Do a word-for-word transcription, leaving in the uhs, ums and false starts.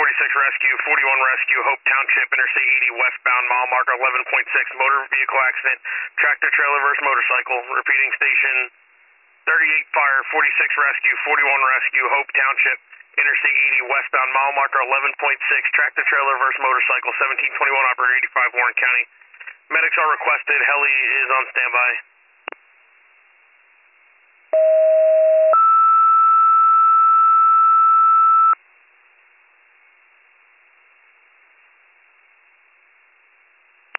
forty-six Rescue, forty-one Rescue, Hope Township, Interstate eighty, westbound, mile marker eleven point six, motor vehicle accident, tractor trailer versus motorcycle. Repeating station thirty-eight Fire, forty-six Rescue, forty-one Rescue, Hope Township, Interstate eighty, westbound, mile marker eleven point six, tractor trailer versus motorcycle, seventeen twenty-one, operator eighty-five, Warren County. Medics are requested, heli is on standby.